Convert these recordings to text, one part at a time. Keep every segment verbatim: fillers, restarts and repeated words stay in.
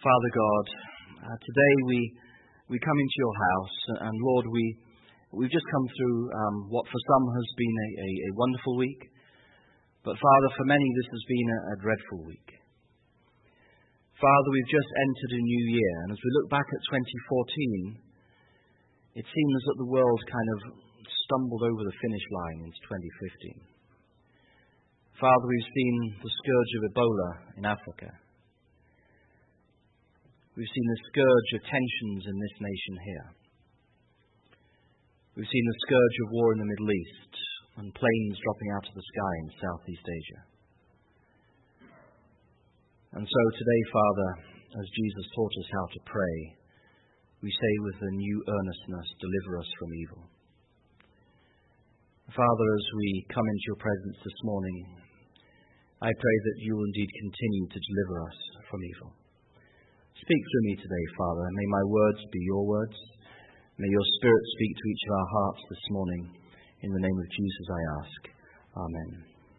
Father God, uh, today we we come into your house, and Lord, we we've just come through um, what for some has been a, a, a wonderful week, but Father, for many this has been a, a dreadful week. Father, we've just entered a new year, and as we look back at twenty fourteen, it seems that the world kind of stumbled over the finish line into twenty fifteen. Father, we've seen the scourge of Ebola in Africa. We've seen the scourge of tensions in this nation here. We've seen the scourge of war in the Middle East and planes dropping out of the sky in Southeast Asia. And so today, Father, as Jesus taught us how to pray, we say with a new earnestness, deliver us from evil. Father, as we come into your presence this morning, I pray that you will indeed continue to deliver us from evil. Speak through me today, Father, and may my words be your words. May your Spirit speak to each of our hearts this morning. In the name of Jesus I ask. Amen.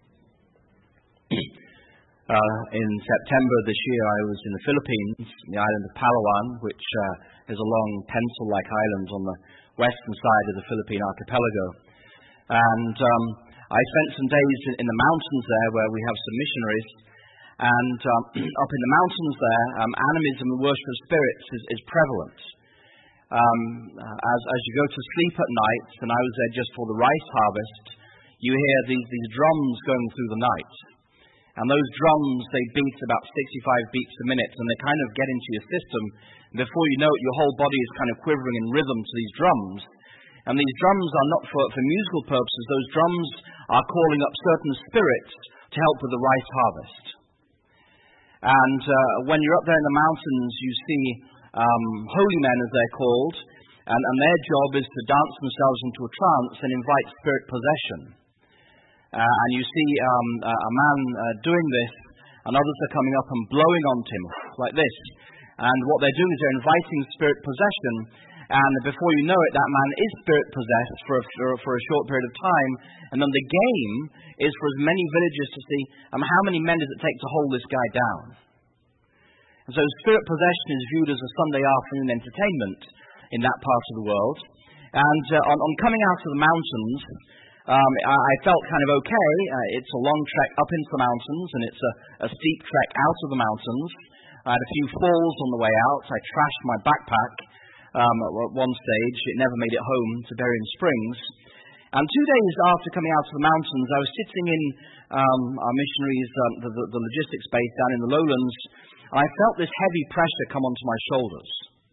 uh, in September this year I was in the Philippines, the island of Palawan, which uh, is a long pencil-like island on the western side of the Philippine archipelago. And um, I spent some days in the mountains there where we have some missionaries. And um, up in the mountains there, um, animism and worship of spirits is, is prevalent. Um, as, as you go to sleep at night, and I was there just for the rice harvest, you hear these, these drums going through the night. And those drums, they beat about sixty-five beats a minute, and they kind of get into your system. And before you know it, your whole body is kind of quivering in rhythm to these drums. And these drums are not for, for musical purposes. Those drums are calling up certain spirits to help with the rice harvest. And uh, when you're up there in the mountains, you see um, holy men, as they're called, and, and their job is to dance themselves into a trance and invite spirit possession. Uh, and you see um, a, a man uh, doing this, and others are coming up and blowing onto him, like this. And what they're doing is they're inviting spirit possession, and before you know it, that man is spirit possessed for a, for, for a short period of time, and then the game is for as many villagers to see um, how many men does it take to hold this guy down. And so spirit possession is viewed as a Sunday afternoon entertainment in that part of the world. And uh, on, on coming out of the mountains, um, I, I felt kind of okay. Uh, it's a long trek up into the mountains, and it's a, a steep trek out of the mountains. I had a few falls on the way out. I trashed my backpack um, at one stage. It never made it home to Berrien Springs. And two days after coming out of the mountains, I was sitting in um, our missionaries' um, the, the, the logistics base down in the lowlands, and I felt this heavy pressure come onto my shoulders.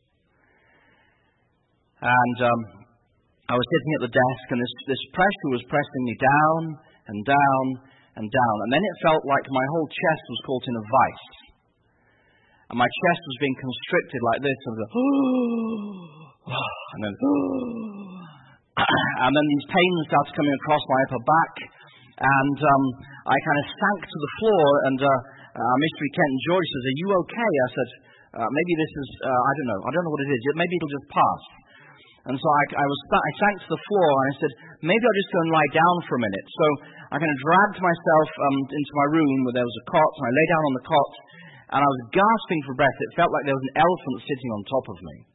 And um, I was sitting at the desk, and this, this pressure was pressing me down and down and down. And then it felt like my whole chest was caught in a vice. And my chest was being constricted like this. And, the, and then, and then these pains started coming across my upper back. And um, I kind of sank to the floor, and uh, uh, Mister Kent George says, "Are you okay?" I said, uh, "Maybe this is, uh, I don't know, I don't know what it is. Maybe it'll just pass." And so I, I was, I sank to the floor, and I said, "Maybe I'll just go and lie down for a minute." So I kind of dragged myself um, into my room where there was a cot, and I lay down on the cot, and I was gasping for breath. It felt like there was an elephant sitting on top of me.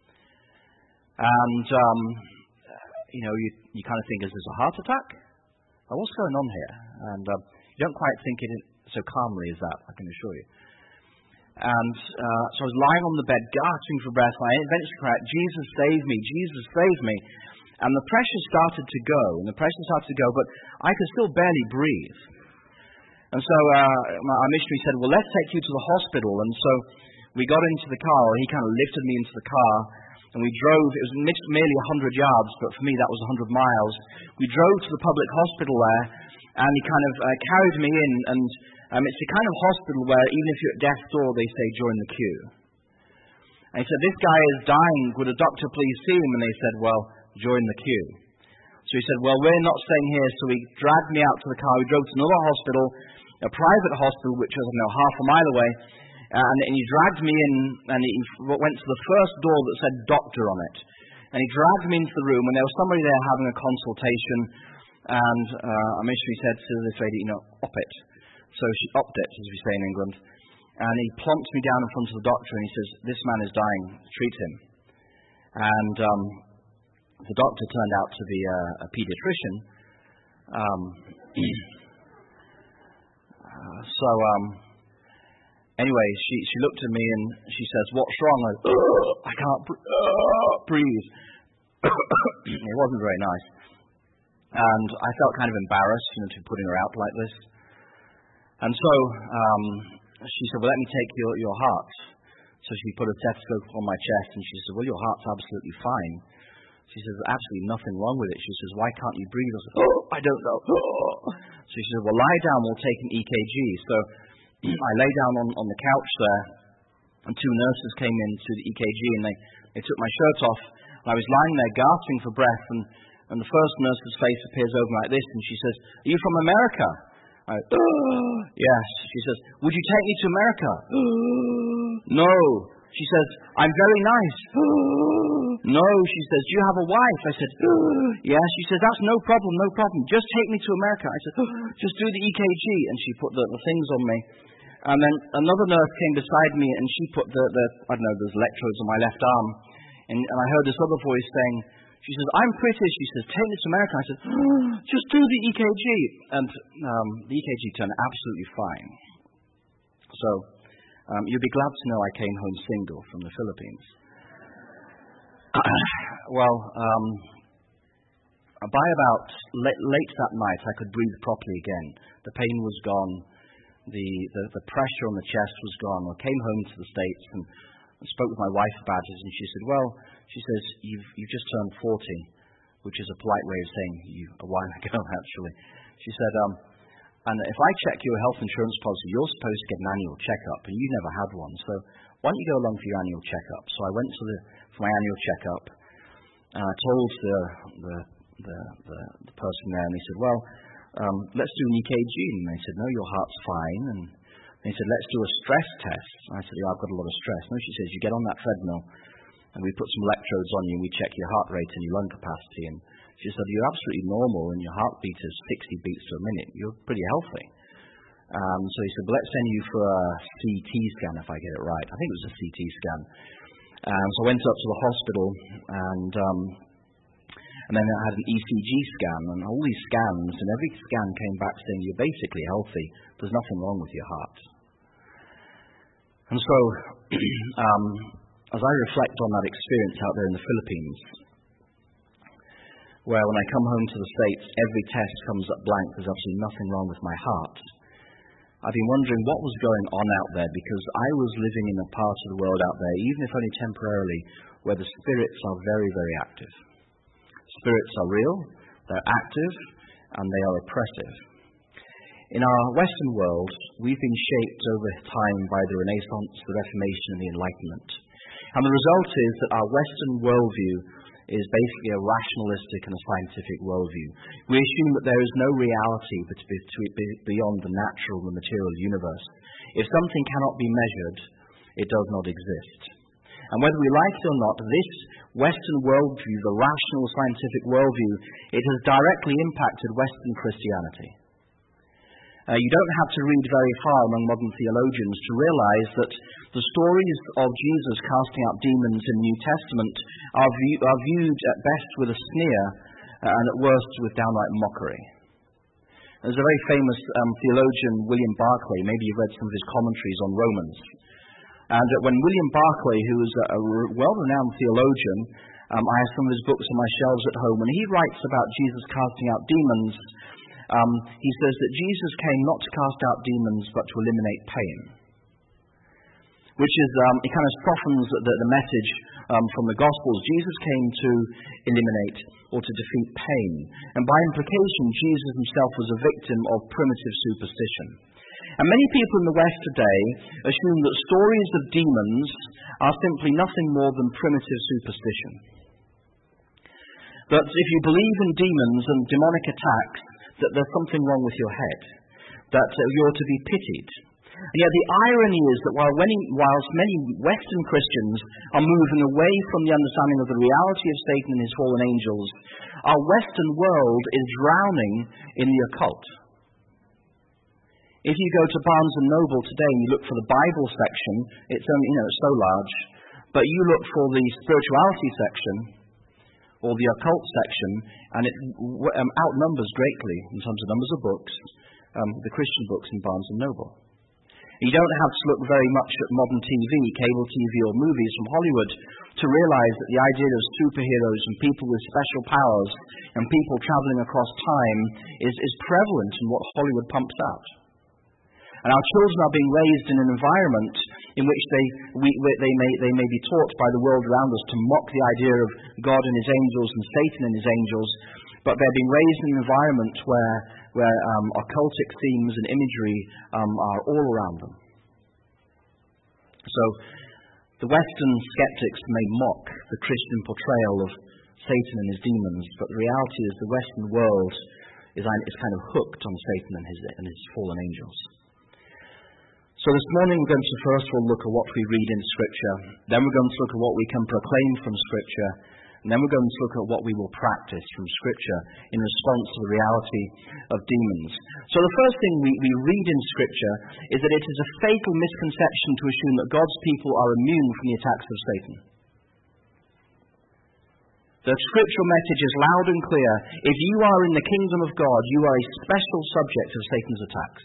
And um, you know, you, you kind of think, is this a heart attack? Oh, what's going on here? And um, you don't quite think it so calmly as that, I can assure you. And uh, so I was lying on the bed, gasping for breath, and I eventually cried, "Jesus, save me, Jesus, save me." And the pressure started to go, and the pressure started to go, but I could still barely breathe. And so uh, our missionary said, "Well, let's take you to the hospital." And so we got into the car, or he kind of lifted me into the car, and we drove. It was merely one hundred yards, but for me that was one hundred miles. We drove to the public hospital there, and he kind of uh, carried me in, and um, it's the kind of hospital where even if you're at death's door, they say, "Join the queue." And he said, "This guy is dying. Would a doctor please see him?" And they said, "Well, join the queue." So he said, "Well, we're not staying here." So he dragged me out to the car. We drove to another hospital, a private hospital, which was, you know, half a mile away. And, and he dragged me in, and he went to the first door that said "doctor" on it. And he dragged me into the room, and there was somebody there having a consultation. And uh, a missionary said to this lady, "You know, op it." So she upped it, as we say in England. And he plonks me down in front of the doctor and he says, "This man is dying, treat him." And um, the doctor turned out to be a, a pediatrician. Um, uh, so um, anyway, she, she looked at me and she says, "What's wrong?" I, I can't br- uh, breathe. It wasn't very nice. And I felt kind of embarrassed, you know, to be putting her out like this. And so um, she said, "Well, let me take your, your heart." So she put a stethoscope on my chest and she said, "Well, your heart's absolutely fine." She says, "Absolutely nothing wrong with it." She says, "Why can't you breathe?" I said, "Oh, I don't know." So she said, "Well, lie down, we'll take an E K G." So I lay down on, on the couch there, and two nurses came in to the E K G and they, they took my shirt off. And I was lying there gasping for breath, and, and the first nurse's face appears over like this, and she says, "Are you from America?" I, oh, yes. She says, "Would you take me to America?" No. She says, "I'm very nice." No. She says, "Do you have a wife?" I said, "Yes." She says, "That's no problem, no problem. Just take me to America." I said, "Just do the E K G." And she put the, the things on me. And then another nurse came beside me and she put the, the I don't know, those electrodes on my left arm. And, and I heard this other voice saying, she says, "I'm British." She says, "Take me to America." I said, "Just do the E K G." And um, the E K G turned absolutely fine. So um, you'll be glad to know I came home single from the Philippines. Well, um, by about late, late that night, I could breathe properly again. The pain was gone. The, the, the pressure on the chest was gone. I came home to the States and I spoke with my wife about it, and she said, "Well," she says, you've, you've just turned forty, which is a polite way of saying you a while ago, actually. She said, um, "And if I check your health insurance policy, you're supposed to get an annual checkup, and you never had one. So why don't you go along for your annual checkup?" So I went to the, for my annual checkup, and I told the, the, the, the, the person there, and they said, "Well, um, let's do an E K G." And they said, "No, your heart's fine." And they said, "Let's do a stress test." And I said, "Yeah, I've got a lot of stress." No, she says, "You get on that treadmill, and we put some electrodes on you, and we check your heart rate and your lung capacity." And she said, "You're absolutely normal, and your heartbeat is sixty beats per minute. You're pretty healthy." Um, so he said, "Well, let's send you for a C T scan if I get it right." I think it was a C T scan. Um, so I went up to the hospital, and um, and then I had an E C G scan, and all these scans, and every scan came back saying, "You're basically healthy. There's nothing wrong with your heart." And so, um, as I reflect on that experience out there in the Philippines, where when I come home to the States, every test comes up blank, there's absolutely nothing wrong with my heart, I've been wondering what was going on out there, because I was living in a part of the world out there, even if only temporarily, where the spirits are very, very active. Spirits are real, they're active, and they are oppressive. In our Western world, we've been shaped over time by the Renaissance, the Reformation, and the Enlightenment. And the result is that our Western worldview is basically a rationalistic and a scientific worldview. We assume that there is no reality beyond the natural, the material universe. If something cannot be measured, it does not exist. And whether we like it or not, this Western worldview, the rational scientific worldview, it has directly impacted Western Christianity. Uh, you don't have to read very far among modern theologians to realize that the stories of Jesus casting out demons in the New Testament are, view, are viewed at best with a sneer uh, and at worst with downright mockery. There's a very famous um, theologian, William Barclay. Maybe you've read some of his commentaries on Romans. And uh, when William Barclay, who was a well-renowned theologian, um, I have some of his books on my shelves at home, and he writes about Jesus casting out demons. Um, he says that Jesus came not to cast out demons, but to eliminate pain. Which is, um, it kind of softens the, the message um, from the Gospels. Jesus came to eliminate or to defeat pain. And by implication, Jesus himself was a victim of primitive superstition. And many people in the West today assume that stories of demons are simply nothing more than primitive superstition. That if you believe in demons and demonic attacks, that there's something wrong with your head, that uh, you're to be pitied. And yet the irony is that while many, whilst many Western Christians are moving away from the understanding of the reality of Satan and his fallen angels, our Western world is drowning in the occult. If you go to Barnes and Noble today and you look for the Bible section, it's only, you know, it's so large. But you look for the spirituality section or the occult section, and it um, outnumbers greatly in terms of numbers of books, um, the Christian books in Barnes and Noble. You don't have to look very much at modern T V, cable T V, or movies from Hollywood to realize that the idea of superheroes and people with special powers and people traveling across time is, is prevalent in what Hollywood pumps out. And our children are being raised in an environment in which they, we, they, may, they may be taught by the world around us to mock the idea of God and his angels and Satan and his angels, but they're being raised in an environment where, where um, occultic themes and imagery um, are all around them. So the Western skeptics may mock the Christian portrayal of Satan and his demons, but the reality is the Western world is, is kind of hooked on Satan and his, and his fallen angels. So this morning we're going to first of all look at what we read in Scripture, then we're going to look at what we can proclaim from Scripture, and then we're going to look at what we will practice from Scripture in response to the reality of demons. So the first thing we, we read in Scripture is that it is a fatal misconception to assume that God's people are immune from the attacks of Satan. The scriptural message is loud and clear. If you are in the kingdom of God, you are a special subject of Satan's attacks.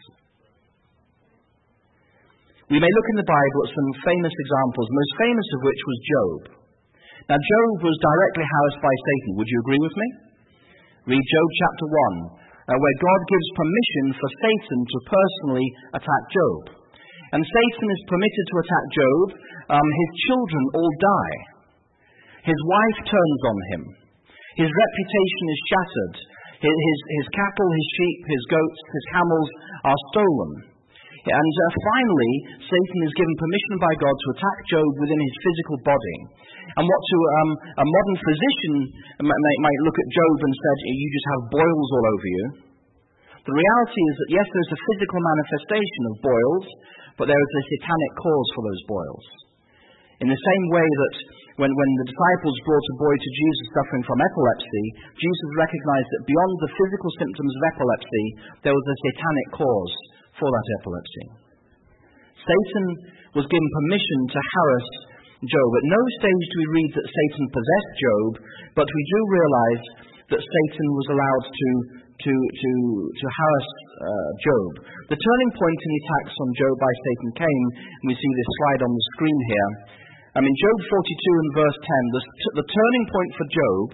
We may look in the Bible at some famous examples, the most famous of which was Job. Now, Job was directly harassed by Satan. Would you agree with me? Read Job chapter one, uh, where God gives permission for Satan to personally attack Job. And Satan is permitted to attack Job. Um, his children all die. His wife turns on him. His reputation is shattered. His, his, his cattle, his sheep, his goats, his camels are stolen. And uh, finally, Satan is given permission by God to attack Job within his physical body. And what to um, a modern physician might, might look at Job and said, you just have boils all over you. The reality is that yes, there's a physical manifestation of boils, but there is a satanic cause for those boils. In the same way that when, when the disciples brought a boy to Jesus suffering from epilepsy, Jesus recognized that beyond the physical symptoms of epilepsy, there was a satanic cause for that epilepsy. Satan was given permission to harass Job. At no stage do we read that Satan possessed Job, but we do realize that Satan was allowed to, to, to, to harass uh, Job. The turning point in the attacks on Job by Satan came, and we see this slide on the screen here. I mean, Job forty-two and verse ten, the, the turning point for Job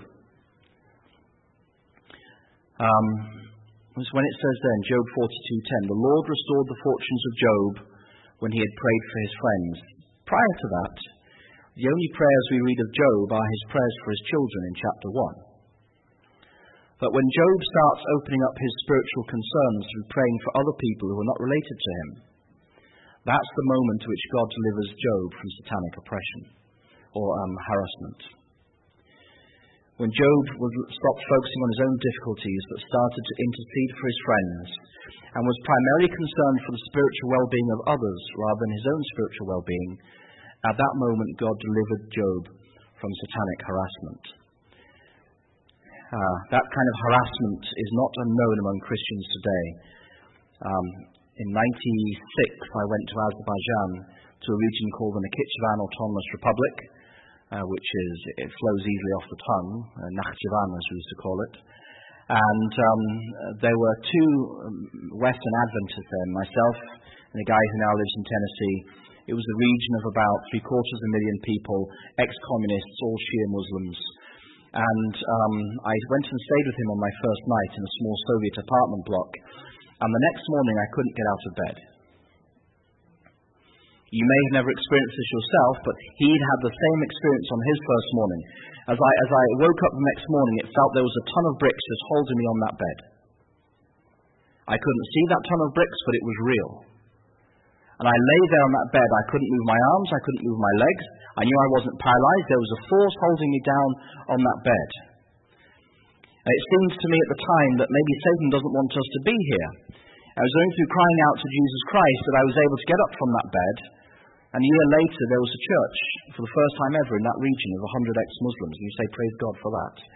um, was when it says then, Job forty-two ten, the Lord restored the fortunes of Job when he had prayed for his friends. Prior to that, the only prayers we read of Job are his prayers for his children in chapter one. But when Job starts opening up his spiritual concerns through praying for other people who are not related to him, that's the moment to which God delivers Job from satanic oppression or um, harassment. When Job was stopped focusing on his own difficulties but started to intercede for his friends and was primarily concerned for the spiritual well-being of others rather than his own spiritual well-being, at that moment God delivered Job from satanic harassment. Uh, that kind of harassment is not unknown among Christians today. Um, in ninety-six, I went to Azerbaijan, to a region called the Nakhchivan Autonomous Republic, uh, which is, it flows easily off the tongue, uh, Nakhchivan as we used to call it. And um, there were two Western Adventists there, myself and a guy who now lives in Tennessee. It was a region of about three quarters of a million people, ex-communists, all Shia Muslims. And um, I went and stayed with him on my first night in a small Soviet apartment block. And the next morning I couldn't get out of bed. You may have never experienced this yourself, but he'd had the same experience on his first morning. As I, as I woke up the next morning, it felt there was a ton of bricks just holding me on that bed. I couldn't see that ton of bricks, but it was real. And I lay there on that bed. I couldn't move my arms. I couldn't move my legs. I knew I wasn't paralyzed. There was a force holding me down on that bed. And it seemed to me at the time that maybe Satan doesn't want us to be here. I was going through crying out to Jesus Christ that I was able to get up from that bed. And a year later, there was a church for the first time ever in that region of one hundred ex-Muslims. And you say, praise God for that.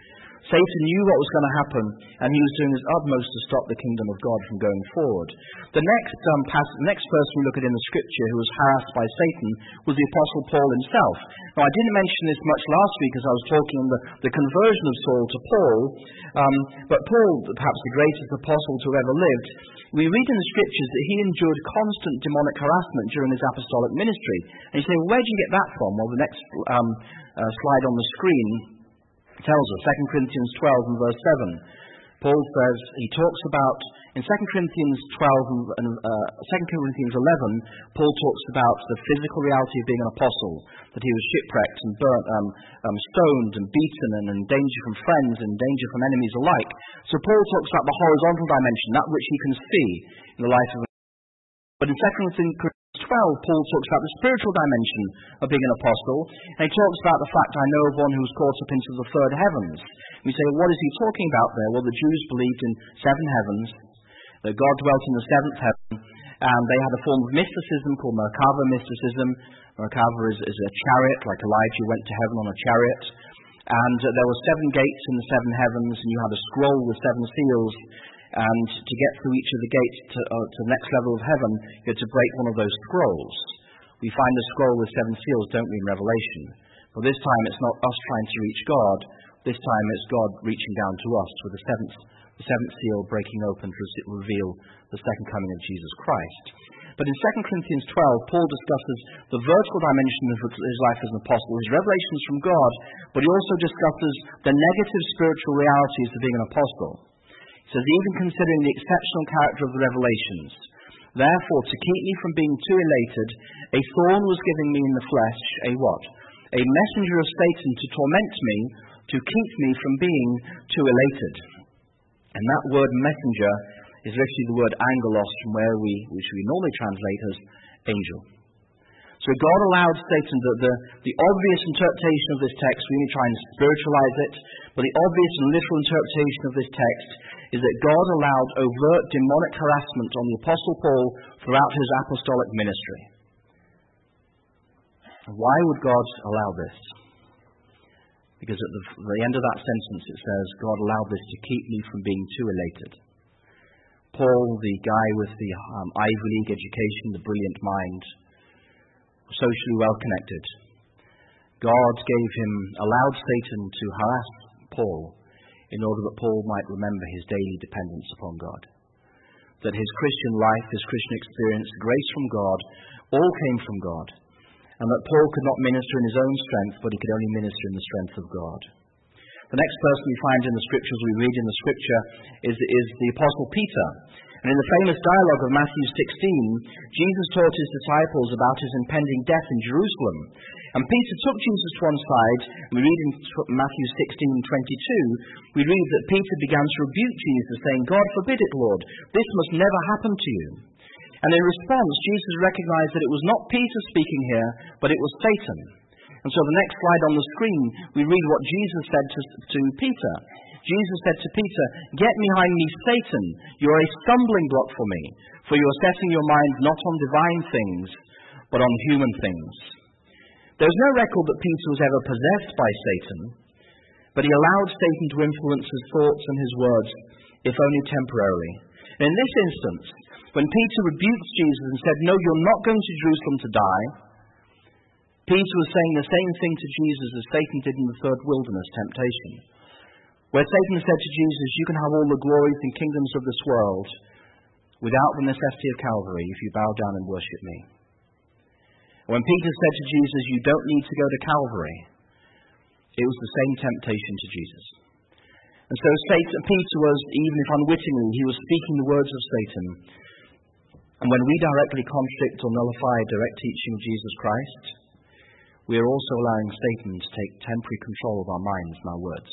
Satan knew what was going to happen, and he was doing his utmost to stop the kingdom of God from going forward. The next um, passage, the next person we look at in the Scripture who was harassed by Satan was the Apostle Paul himself. Now, I didn't mention this much last week as I was talking on the, the conversion of Saul to Paul, um, but Paul, perhaps the greatest apostle to have ever lived, we read in the Scriptures that he endured constant demonic harassment during his apostolic ministry. And you say, well, where did you get that from? Well, the next um, uh, slide on the screen tells us, Second Corinthians twelve and verse seven. Paul says, he talks about, in Second Corinthians twelve and uh, Second Corinthians eleven, Paul talks about the physical reality of being an apostle, that he was shipwrecked and burnt, um, um, stoned and beaten and in danger from friends and danger from enemies alike. So Paul talks about the horizontal dimension, that which he can see in the life of a But in Second Corinthians twelve, Paul talks about the spiritual dimension of being an apostle, and he talks about the fact, I know of one who was caught up into the third heavens. We say, well, what is he talking about there? Well, the Jews believed in seven heavens, that God dwelt in the seventh heaven, and they had a form of mysticism called Merkava mysticism. Merkava is, is a chariot, like Elijah went to heaven on a chariot. And uh, there were seven gates in the seven heavens, and you had a scroll with seven seals. And to get through each of the gates to, uh, to the next level of heaven, you had to break one of those scrolls. We find a scroll with seven seals, don't we, in Revelation? But this time it's not us trying to reach God. This time it's God reaching down to us with the seventh, the seventh seal breaking open to reveal the second coming of Jesus Christ. But in Second Corinthians twelve, Paul discusses the vertical dimension of his life as an apostle, his revelations from God, but he also discusses the negative spiritual realities of being an apostle. He says, even considering the exceptional character of the revelations, therefore, to keep me from being too elated, a thorn was given me in the flesh, a what? A messenger of Satan to torment me, to keep me from being too elated. And that word messenger is literally the word angelos, from where we, which we normally translate as angel. So God allowed Satan, the, the, the obvious interpretation of this text, we may try and spiritualize it, but the obvious and literal interpretation of this text is that God allowed overt demonic harassment on the Apostle Paul throughout his apostolic ministry. Why would God allow this? Because at the, the end of that sentence it says, God allowed this to keep me from being too elated. Paul, the guy with the um, Ivy League education, the brilliant mind, socially well connected, God gave him, allowed Satan to harass Paul in order that Paul might remember his daily dependence upon God. That his Christian life, his Christian experience, grace from God, all came from God. And that Paul could not minister in his own strength, but he could only minister in the strength of God. The next person we find in the Scriptures, we read in the Scripture, is, is the Apostle Peter. And in the famous dialogue of Matthew sixteen, Jesus taught his disciples about his impending death in Jerusalem. And Peter took Jesus to one side. We read in Matthew sixteen twenty-two, we read that Peter began to rebuke Jesus, saying, God forbid it, Lord, this must never happen to you. And in response, Jesus recognized that it was not Peter speaking here, but it was Satan. And so the next slide on the screen, we read what Jesus said to, to Peter. Jesus said to Peter, get behind me, Satan. You are a stumbling block for me, for you are setting your mind not on divine things, but on human things. There's no record that Peter was ever possessed by Satan, but he allowed Satan to influence his thoughts and his words, if only temporarily. And in this instance, when Peter rebuked Jesus and said, no, you're not going to Jerusalem to die, Peter was saying the same thing to Jesus as Satan did in the third wilderness temptation, where Satan said to Jesus, you can have all the glories and kingdoms of this world without the necessity of Calvary if you bow down and worship me. When Peter said to Jesus, you don't need to go to Calvary, it was the same temptation to Jesus. And so Satan, Peter was, even if unwittingly, he was speaking the words of Satan. And when we directly contradict or nullify direct teaching of Jesus Christ, we are also allowing Satan to take temporary control of our minds and our words.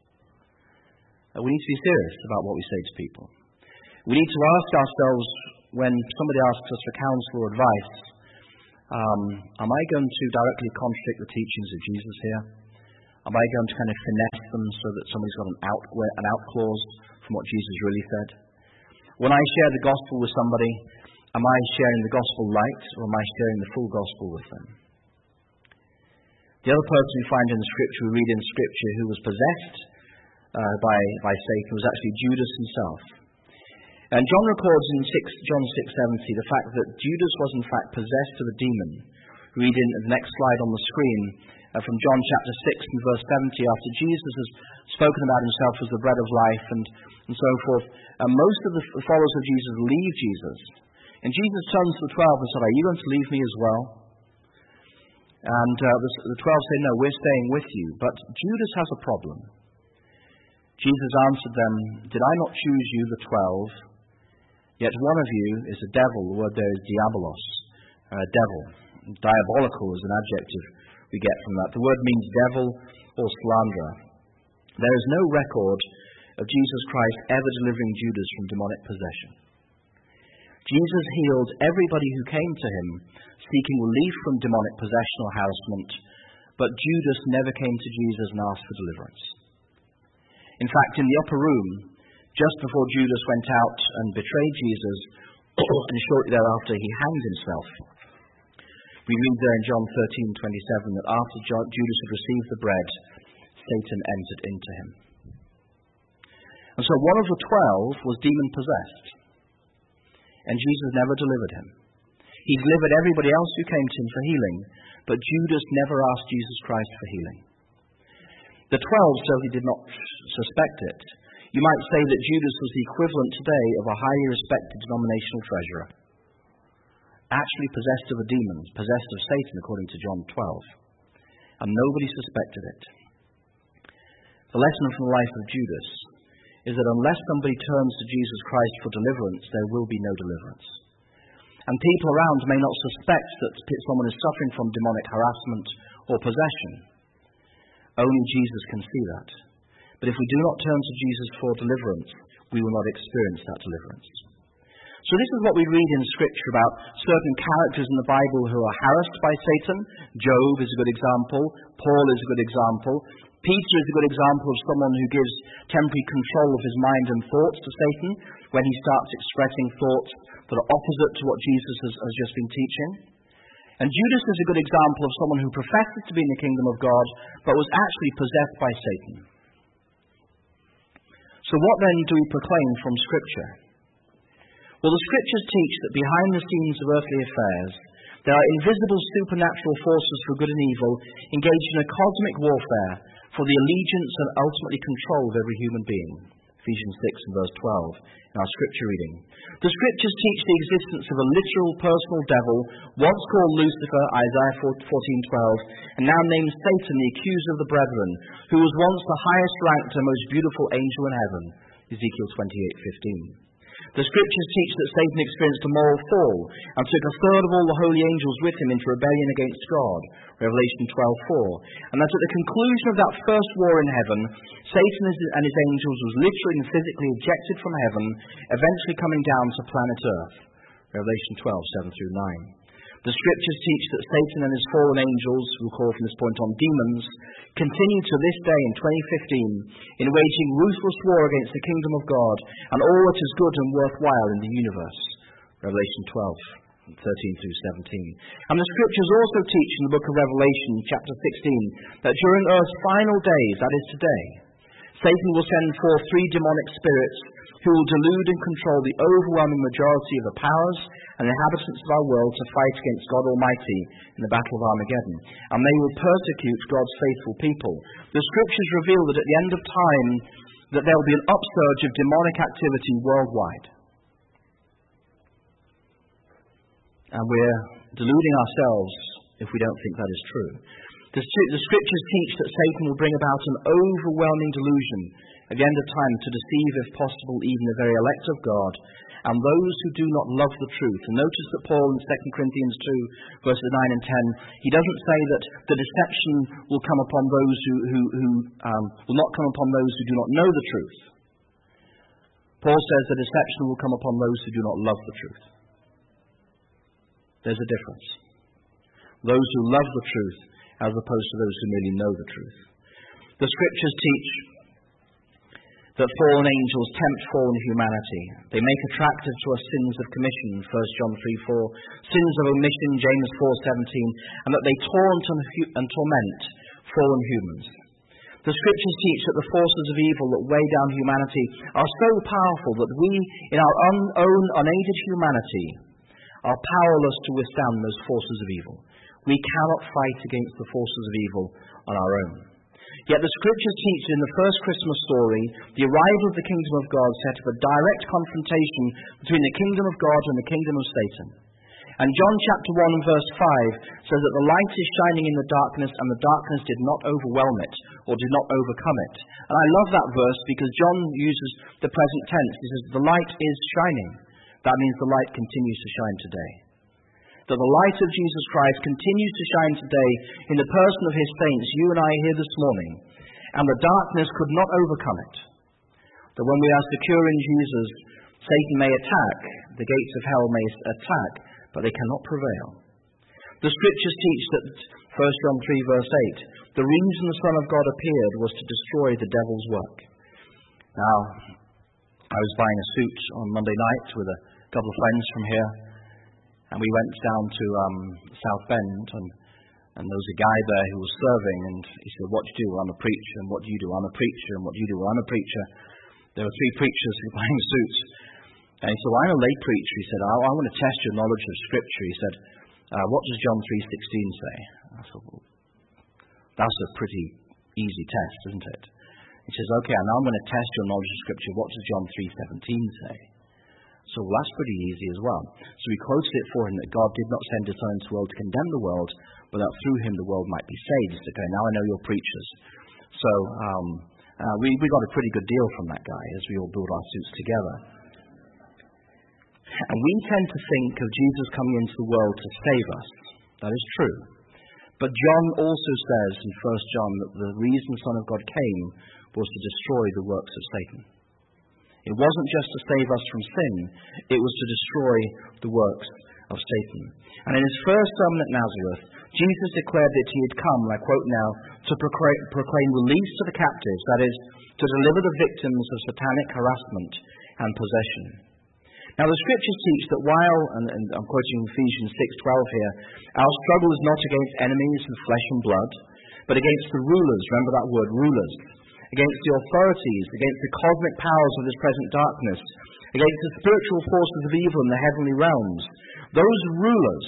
We need to be serious about what we say to people. We need to ask ourselves, when somebody asks us for counsel or advice, um, am I going to directly contradict the teachings of Jesus here? Am I going to kind of finesse them so that somebody's got an out, an out clause from what Jesus really said? When I share the gospel with somebody, am I sharing the gospel light, or am I sharing the full gospel with them? The other person we find in the Scripture, we read in Scripture, who was possessed uh, by, by Satan was actually Judas himself. And John records in John six seventy the fact that Judas was in fact possessed of a demon. Read in the next slide on the screen uh, from John chapter six and verse seventy, after Jesus has spoken about himself as the bread of life and, and so forth. Uh, most of the followers of Jesus leave Jesus. And Jesus turns to the twelve and said, "Are you going to leave me as well?" And uh, the, the twelve say, "No, we're staying with you." But Judas has a problem. Jesus answered them, "Did I not choose you, the twelve? Yet one of you is a devil." The word there is diabolos, uh, devil. Diabolical is an adjective we get from that. The word means devil or slanderer. There is no record of Jesus Christ ever delivering Judas from demonic possession. Jesus healed everybody who came to him seeking relief from demonic possession or harassment, but Judas never came to Jesus and asked for deliverance. In fact, in the upper room, just before Judas went out and betrayed Jesus, and shortly thereafter he hanged himself, we read there in John thirteen twenty-seven that after Judas had received the bread, Satan entered into him. And so one of the twelve was demon-possessed, and Jesus never delivered him. He delivered everybody else who came to him for healing, but Judas never asked Jesus Christ for healing. The twelve certainly did not suspect it. You might say that Judas was the equivalent today of a highly respected denominational treasurer, actually possessed of a demon, possessed of Satan, according to John twelve. And nobody suspected it. The lesson from the life of Judas is that unless somebody turns to Jesus Christ for deliverance, there will be no deliverance. And people around may not suspect that someone is suffering from demonic harassment or possession. Only Jesus can see that. But if we do not turn to Jesus for deliverance, we will not experience that deliverance. So this is what we read in Scripture about certain characters in the Bible who are harassed by Satan. Job is a good example. Paul is a good example. Peter is a good example of someone who gives temporary control of his mind and thoughts to Satan when he starts expressing thoughts that are opposite to what Jesus has, has just been teaching. And Judas is a good example of someone who professes to be in the kingdom of God, but was actually possessed by Satan. So what then do we proclaim from Scripture? Well, the Scriptures teach that behind the scenes of earthly affairs, there are invisible supernatural forces for good and evil engaged in a cosmic warfare for the allegiance and ultimately control of every human being. Ephesians six and verse twelve in our Scripture reading. The Scriptures teach the existence of a literal personal devil, once called Lucifer, Isaiah fourteen twelve, and now named Satan, the accuser of the brethren, who was once the highest ranked and most beautiful angel in heaven. Ezekiel twenty-eight fifteen. The Scriptures teach that Satan experienced a moral fall and took a third of all the holy angels with him into rebellion against God, Revelation twelve four, and that at the conclusion of that first war in heaven, Satan and his angels was literally and physically ejected from heaven, eventually coming down to planet Earth, Revelation twelve seven through nine. The Scriptures teach that Satan and his fallen angels, we'll call from this point on demons, continue to this day in twenty fifteen in waging ruthless war against the kingdom of God and all that is good and worthwhile in the universe. Revelation twelve thirteen through seventeen. And the Scriptures also teach in the book of Revelation, chapter sixteen, that during Earth's final days, that is today, Satan will send forth three demonic spirits who will delude and control the overwhelming majority of the powers and inhabitants of our world to fight against God Almighty in the battle of Armageddon. And they will persecute God's faithful people. The Scriptures reveal that at the end of time, that there will be an upsurge of demonic activity worldwide. And we're deluding ourselves if we don't think that is true. The, the Scriptures teach that Satan will bring about an overwhelming delusion at the end of time to deceive, if possible, even the very elect of God and those who do not love the truth. And notice that Paul in Second Corinthians two, verses nine and ten, he doesn't say that the deception will come upon those who, who, who um, will not come upon those who do not know the truth. Paul says the deception will come upon those who do not love the truth. There's a difference. Those who love the truth as opposed to those who merely know the truth. The Scriptures teach that fallen angels tempt fallen humanity. They make attractive to us sins of commission, First John three four, sins of omission, James four seventeen, and that they taunt and torment fallen humans. The scriptures teach that the forces of evil that weigh down humanity are so powerful that we, in our un- own unaided humanity, are powerless to withstand those forces of evil. We cannot fight against the forces of evil on our own. Yet the scriptures teach in the first Christmas story, the arrival of the kingdom of God set up a direct confrontation between the kingdom of God and the kingdom of Satan. And John chapter one and verse five says that the light is shining in the darkness, and the darkness did not overwhelm it, or did not overcome it. And I love that verse because John uses the present tense. He says, the light is shining. That means the light continues to shine today. That the light of Jesus Christ continues to shine today in the person of his saints, you and I here this morning, and the darkness could not overcome it. That when we are secure in Jesus, Satan may attack, the gates of hell may attack, but they cannot prevail. The scriptures teach that, First John three verse eight, the reason the Son of God appeared was to destroy the devil's work. Now, I was buying a suit on Monday night with a couple of friends from here, and we went down to um, South Bend, and, and there was a guy there who was serving, and he said, what do you do? I'm a preacher. And what do you do? I'm a preacher. And what do you do? I'm a preacher. There were three preachers who were buying suits. And he said, well, I'm a lay preacher. He said, I, I want to test your knowledge of Scripture. He said, uh, what does John three sixteen say? I said, well, that's a pretty easy test, isn't it? He says, okay, now I'm going to test your knowledge of Scripture. What does John three seventeen say? So well, that's pretty easy as well. So we quoted it for him that God did not send his Son into the world to condemn the world, but that through him the world might be saved. He said, okay, now I know you're preachers. So um, uh, we, we got a pretty good deal from that guy as we all build our suits together. And we tend to think of Jesus coming into the world to save us. That is true. But John also says in First John that the reason the Son of God came was to destroy the works of Satan. It wasn't just to save us from sin, it was to destroy the works of Satan. And in his first sermon at Nazareth, Jesus declared that he had come, and I quote now, to proclaim, proclaim release to the captives, that is, to deliver the victims of satanic harassment and possession. Now the scriptures teach that while, and, and I'm quoting Ephesians six twelve here, our struggle is not against enemies of flesh and blood, but against the rulers, remember that word, rulers, against the authorities, against the cosmic powers of this present darkness, against the spiritual forces of evil in the heavenly realms. Those rulers,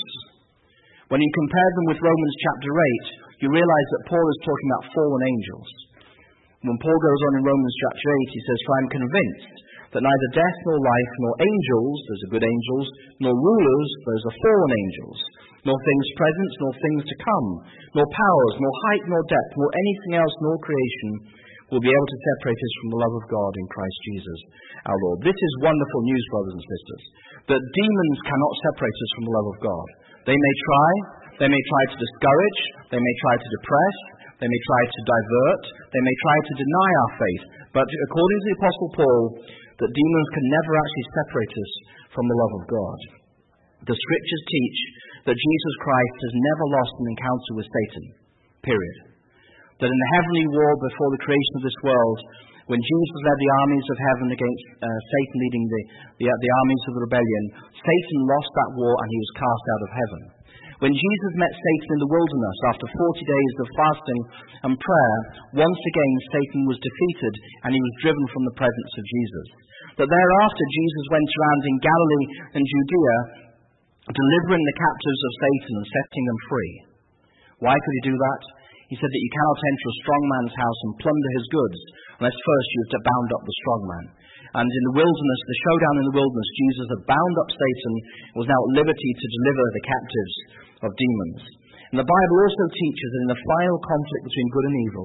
when you compare them with Romans chapter eight, you realize that Paul is talking about fallen angels. When Paul goes on in Romans chapter eight, he says, for I am convinced that neither death nor life, nor angels, those are good angels, nor rulers, those are fallen angels, nor things present, nor things to come, nor powers, nor height, nor depth, nor anything else, nor creation, will be able to separate us from the love of God in Christ Jesus our Lord. This is wonderful news, brothers and sisters, that demons cannot separate us from the love of God. They may try, they may try to discourage, they may try to depress, they may try to divert, they may try to deny our faith, but according to the Apostle Paul, that demons can never actually separate us from the love of God. The scriptures teach that Jesus Christ has never lost an encounter with Satan, period. That in the heavenly war before the creation of this world, when Jesus led the armies of heaven against uh, Satan leading the, the, uh, the armies of the rebellion, Satan lost that war and he was cast out of heaven. When Jesus met Satan in the wilderness after forty days of fasting and prayer, once again Satan was defeated and he was driven from the presence of Jesus. That thereafter Jesus went around in Galilee and Judea, delivering the captives of Satan and setting them free. Why could he do that? He said that you cannot enter a strong man's house and plunder his goods unless first you have to bound up the strong man. And in the wilderness, the showdown in the wilderness, Jesus had bound up Satan and was now at liberty to deliver the captives of demons. And the Bible also teaches that in the final conflict between good and evil,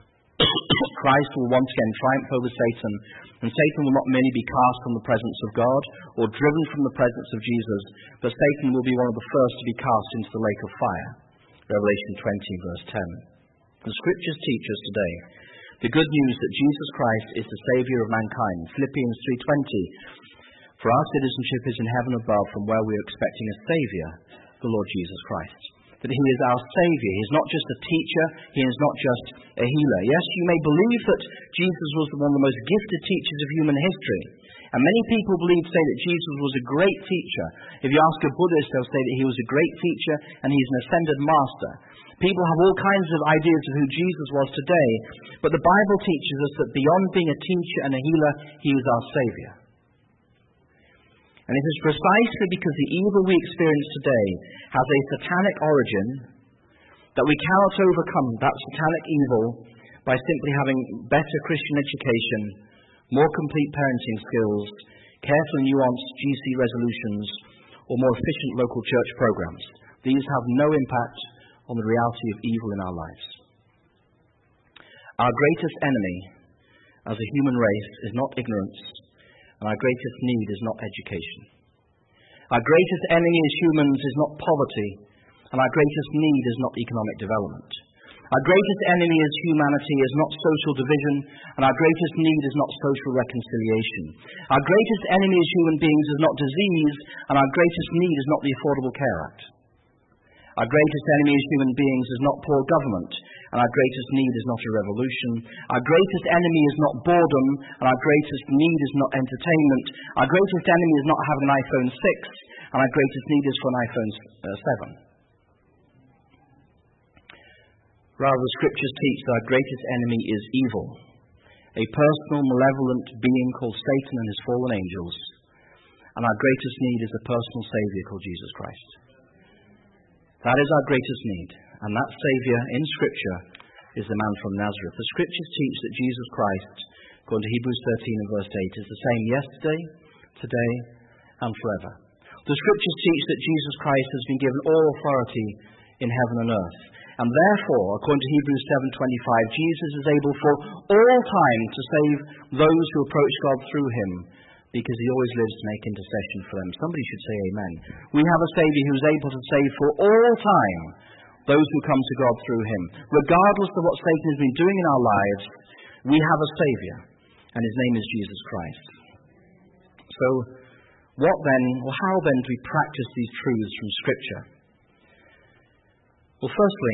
Christ will once again triumph over Satan, and Satan will not merely be cast from the presence of God or driven from the presence of Jesus, but Satan will be one of the first to be cast into the lake of fire. Revelation twenty, verse ten. The scriptures teach us today the good news that Jesus Christ is the Saviour of mankind. Philippians three twenty. For our citizenship is in heaven above, from where we are expecting a Saviour, the Lord Jesus Christ. That he is our Saviour. He is not just a teacher. He is not just a healer. Yes, you may believe that Jesus was one of the most gifted teachers of human history. And many people believe, say that Jesus was a great teacher. If you ask a Buddhist, they'll say that he was a great teacher and he's an ascended master. People have all kinds of ideas of who Jesus was today, but the Bible teaches us that beyond being a teacher and a healer, he was our Savior. And it is precisely because the evil we experience today has a satanic origin that we cannot overcome that satanic evil by simply having better Christian education, more complete parenting skills, carefully nuanced G C resolutions, or more efficient local church programs. These have no impact on the reality of evil in our lives. Our greatest enemy as a human race is not ignorance, and our greatest need is not education. Our greatest enemy as humans is not poverty, and our greatest need is not economic development. Our greatest enemy as humanity is not social division, and our greatest need is not social reconciliation. Our greatest enemy as human beings is not disease, and our greatest need is not the Affordable Care Act. Our greatest enemy as human beings is not poor government, and our greatest need is not a revolution. Our greatest enemy is not boredom, and our greatest need is not entertainment. Our greatest enemy is not having an iPhone six, and our greatest need is for an iPhone seven. Rather, the Scriptures teach that our greatest enemy is evil, a personal, malevolent being called Satan and his fallen angels, and our greatest need is a personal Savior called Jesus Christ. That is our greatest need, and that Savior in Scripture is the man from Nazareth. The Scriptures teach that Jesus Christ, according to Hebrews thirteen and verse eight, is the same yesterday, today, and forever. The Scriptures teach that Jesus Christ has been given all authority in heaven and earth, and therefore, according to Hebrews seven twenty-five, Jesus is able for all time to save those who approach God through him, because he always lives to make intercession for them. Somebody should say amen. We have a Savior who is able to save for all time those who come to God through him. Regardless of what Satan has been doing in our lives, we have a Savior, and his name is Jesus Christ. So, what then, or how then do we practice these truths from Scripture? Well, firstly,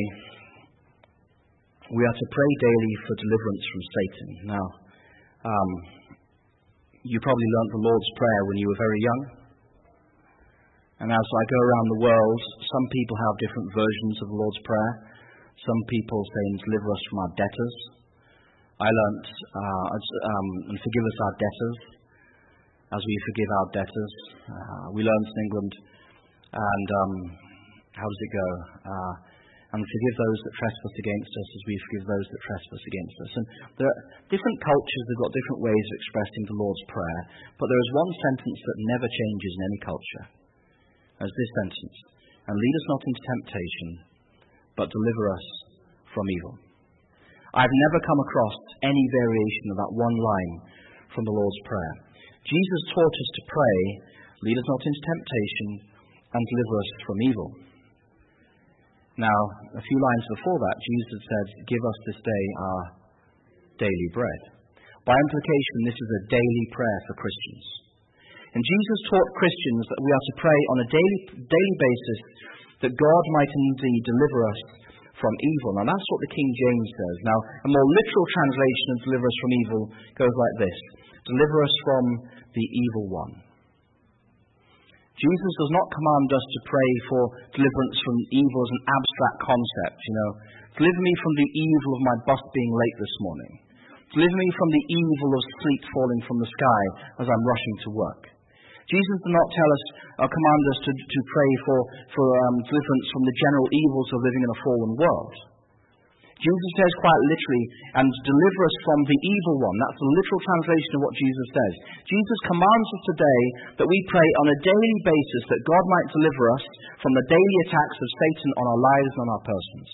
we are to pray daily for deliverance from Satan. Now, um, you probably learnt the Lord's Prayer when you were very young. And as I go around the world, some people have different versions of the Lord's Prayer. Some people say, deliver us from our debtors. I learnt, uh, um, and forgive us our debtors, as we forgive our debtors. Uh, we learned in England, and um, how does it go? Uh, and forgive those that trespass against us as we forgive those that trespass against us. And there are different cultures, they've got different ways of expressing the Lord's Prayer, but there is one sentence that never changes in any culture, as this sentence: and lead us not into temptation, but deliver us from evil. I've never come across any variation of that one line from the Lord's Prayer. Jesus taught us to pray, lead us not into temptation, and deliver us from evil. Now, a few lines before that, Jesus said, give us this day our daily bread. By implication, this is a daily prayer for Christians. And Jesus taught Christians that we are to pray on a daily, daily basis that God might indeed deliver us from evil. Now, that's what the King James says. Now, a more literal translation of deliver us from evil goes like this: deliver us from the evil one. Jesus does not command us to pray for deliverance from evil as an abstract concept, you know. Deliver me from the evil of my bus being late this morning. Deliver me from the evil of sleet falling from the sky as I'm rushing to work. Jesus does not tell us or command us to, to pray for, for um, deliverance from the general evils of living in a fallen world. Jesus says quite literally, and deliver us from the evil one. That's the literal translation of what Jesus says. Jesus commands us today that we pray on a daily basis that God might deliver us from the daily attacks of Satan on our lives and on our persons.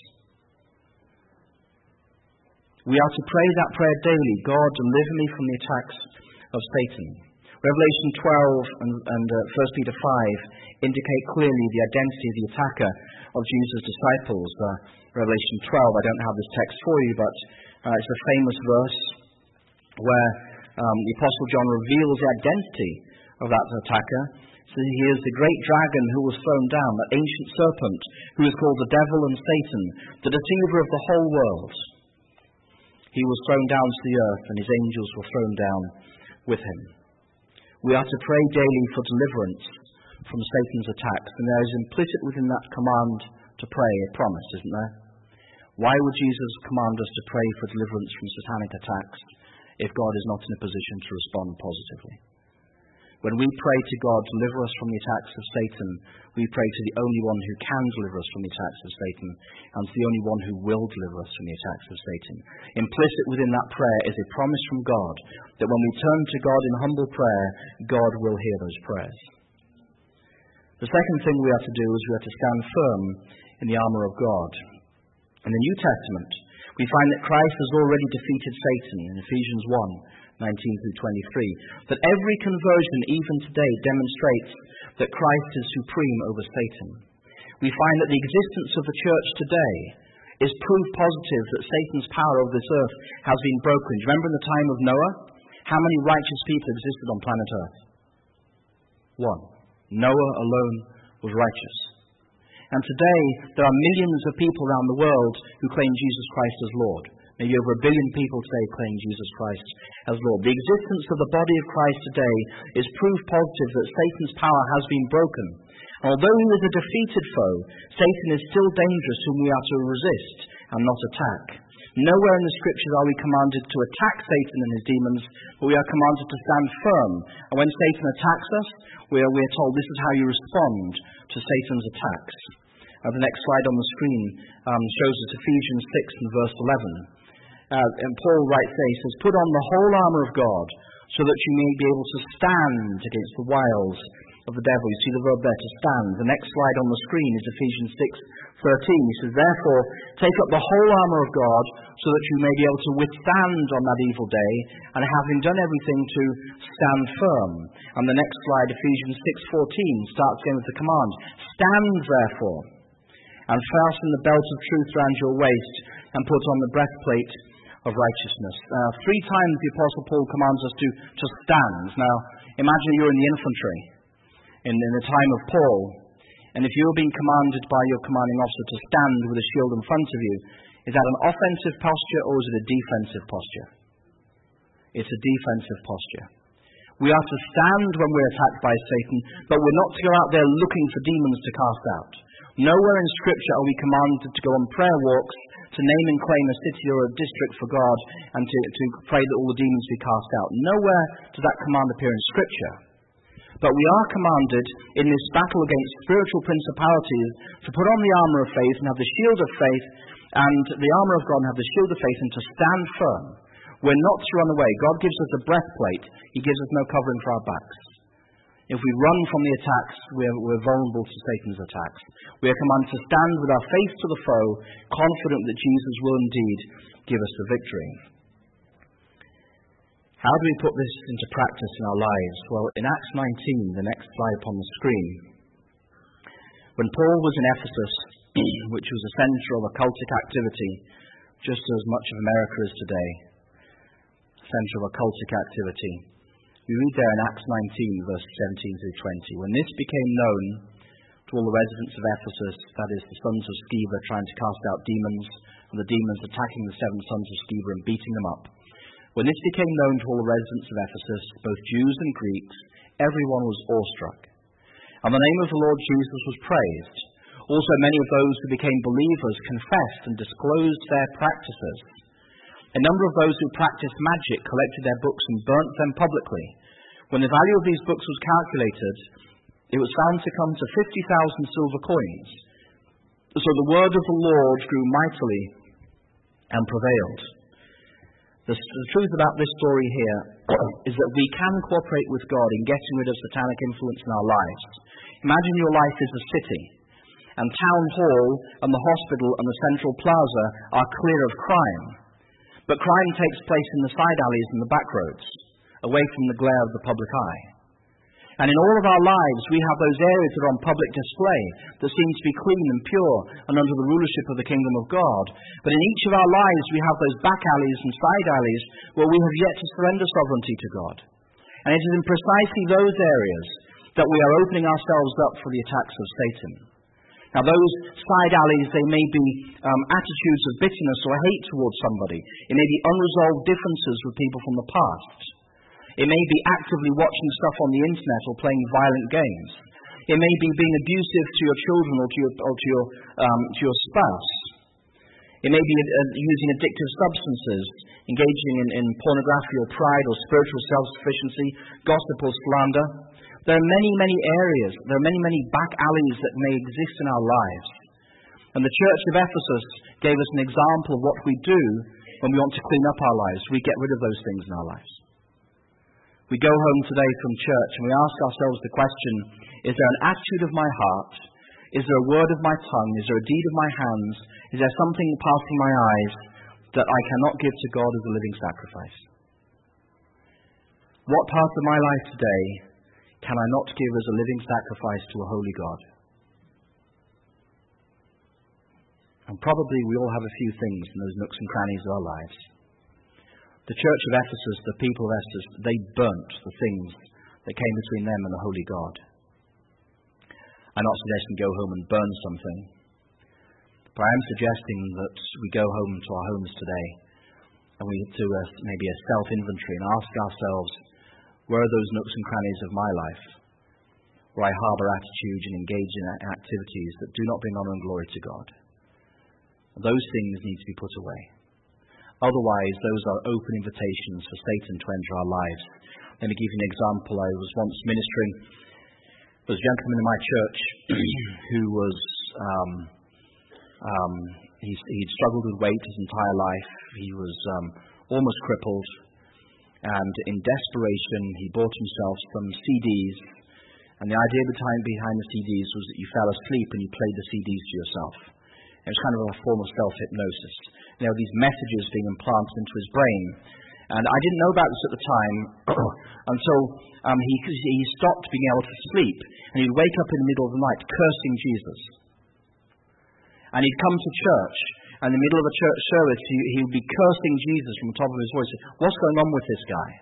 We are to pray that prayer daily: God, deliver me from the attacks of Satan. Revelation twelve and, and uh, First Peter five indicate clearly the identity of the attacker of Jesus' disciples. Uh, Revelation twelve, I don't have this text for you, but uh, it's a famous verse where um, the Apostle John reveals the identity of that attacker. So he is the great dragon who was thrown down, that ancient serpent who is called the devil and Satan, the deceiver of the whole world. He was thrown down to the earth, and his angels were thrown down with him. We are to pray daily for deliverance from Satan's attacks, and there is implicit within that command to pray a promise, isn't there? Why would Jesus command us to pray for deliverance from satanic attacks if God is not in a position to respond positively? When we pray to God, deliver us from the attacks of Satan, we pray to the only one who can deliver us from the attacks of Satan, and to the only one who will deliver us from the attacks of Satan. Implicit within that prayer is a promise from God that when we turn to God in humble prayer, God will hear those prayers. The second thing we are to do is we are to stand firm in the armour of God. In the New Testament, we find that Christ has already defeated Satan in Ephesians one, nineteen through twenty-three, that every conversion, even today, demonstrates that Christ is supreme over Satan. We find that the existence of the church today is proof positive that Satan's power over this earth has been broken. Do you remember in the time of Noah? How many righteous people existed on planet Earth? One. Noah alone was righteous. And today, there are millions of people around the world who claim Jesus Christ as Lord. Maybe over a billion people today claim Jesus Christ as Lord. The existence of the body of Christ today is proof positive that Satan's power has been broken. And although he is a defeated foe, Satan is still dangerous whom we are to resist and not attack. Nowhere in the Scriptures are we commanded to attack Satan and his demons, but we are commanded to stand firm. And when Satan attacks us, we are, we are told this is how you respond to Satan's attacks. Uh, the next slide on the screen um, shows us Ephesians six and verse eleven. Uh, and Paul writes there, he says, "Put on the whole armour of God, so that you may be able to stand against the wiles of the devil." You see the verb there, to stand. The next slide on the screen is Ephesians six thirteen. He says, "Therefore, take up the whole armour of God, so that you may be able to withstand on that evil day, and having done everything, to stand firm." And the next slide, Ephesians six fourteen, starts again with the command, "Stand therefore, and fasten the belt of truth round your waist, and put on the breastplate of righteousness." Uh, three times the Apostle Paul commands us to, to stand. Now, imagine you're in the infantry in, in the time of Paul, and if you're being commanded by your commanding officer to stand with a shield in front of you, is that an offensive posture or is it a defensive posture? It's a defensive posture. We are to stand when we're attacked by Satan, but we're not to go out there looking for demons to cast out. Nowhere in Scripture are we commanded to go on prayer walks to name and claim a city or a district for God and to, to pray that all the demons be cast out. Nowhere does that command appear in Scripture. But we are commanded in this battle against spiritual principalities to put on the armour of faith and have the shield of faith and the armour of God and have the shield of faith and to stand firm. We're not to run away. God gives us a breastplate. He gives us no covering for our backs. If we run from the attacks, we're, we're vulnerable to Satan's attacks. We are commanded to stand with our face to the foe, confident that Jesus will indeed give us the victory. How do we put this into practice in our lives? Well, in Acts nineteen, the next slide upon the screen, when Paul was in Ephesus, which was a centre of occultic activity, just as much of America is today, a centre of occultic activity, we read there in Acts nineteen, verse seventeen through twenty, "When this became known to all the residents of Ephesus, that is, the sons of Sceva trying to cast out demons, and the demons attacking the seven sons of Sceva and beating them up, when this became known to all the residents of Ephesus, both Jews and Greeks, everyone was awestruck. And the name of the Lord Jesus was praised. Also many of those who became believers confessed and disclosed their practices. A number of those who practiced magic collected their books and burnt them publicly. When the value of these books was calculated, it was found to come to fifty thousand silver coins. So the word of the Lord grew mightily and prevailed." The, the truth about this story here is that we can cooperate with God in getting rid of satanic influence in our lives. Imagine your life is a city, and town hall and the hospital and the central plaza are clear of crime. But crime takes place in the side alleys and the back roads, away from the glare of the public eye. And in all of our lives, we have those areas that are on public display that seem to be clean and pure and under the rulership of the kingdom of God. But in each of our lives, we have those back alleys and side alleys where we have yet to surrender sovereignty to God. And it is in precisely those areas that we are opening ourselves up for the attacks of Satan. Now, those side alleys, they may be um, attitudes of bitterness or hate towards somebody. It may be unresolved differences with people from the past. It may be actively watching stuff on the internet or playing violent games. It may be being abusive to your children or to your, or to your, um, to your spouse. It may be uh, using addictive substances, engaging in, in pornography or pride or spiritual self-sufficiency, gossip or slander. There are many, many areas, there are many, many back alleys that may exist in our lives. And the church of Ephesus gave us an example of what we do when we want to clean up our lives. We get rid of those things in our lives. We go home today from church and we ask ourselves the question, is there an attitude of my heart? Is there a word of my tongue? Is there a deed of my hands? Is there something passing my eyes that I cannot give to God as a living sacrifice? What part of my life today can I not give as a living sacrifice to a holy God? And probably we all have a few things in those nooks and crannies of our lives. The church of Ephesus, the people of Ephesus, they burnt the things that came between them and the holy God. I'm not suggesting go home and burn something, but I am suggesting that we go home to our homes today and we do a, maybe a self-inventory and ask ourselves, where are those nooks and crannies of my life where I harbour attitudes and engage in activities that do not bring honour and glory to God? Those things need to be put away. Otherwise, those are open invitations for Satan to enter our lives. Let me give you an example. I was once ministering. There was a gentleman in my church who was, um, um, he, he'd struggled with weight his entire life. He was um, almost crippled. And in desperation, he bought himself some C Ds. And the idea behind, behind the C Ds was that you fell asleep and you played the C Ds to yourself. It was kind of a form of self-hypnosis. You know, these messages being implanted into his brain. And I didn't know about this at the time until um, he, he stopped being able to sleep. And he'd wake up in the middle of the night cursing Jesus. And he'd come to church, and in the middle of a church service, he, he would be cursing Jesus from the top of his voice. What's going on with this guy?